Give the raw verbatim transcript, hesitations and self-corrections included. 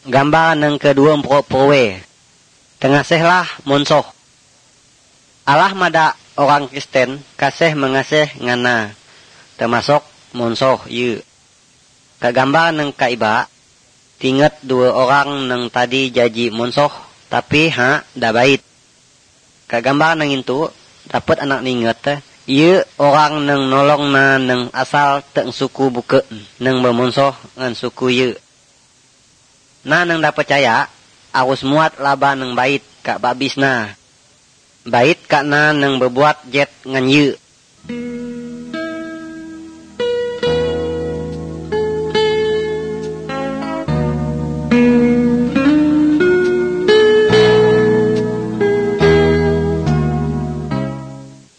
Gambar yang kedua pro-prowe. Tengasihlah monsoh. Allah mada orang Kristen kasih mengasih ngana. Termasuk monsoh ye. Kagambar yang kaiba. Tingat dua orang yang tadi jaji monsoh. Tapi ha dah bait. Kagambar yang itu dapat anak ningat. Ye orang yang nolong na yang asal teng suku buka. Yang bermonsoh dengan suku ye. Na nang dah percaya, harus muat laba nang bait kak babis na. Bait kak na nang berbuat jet ngan ye.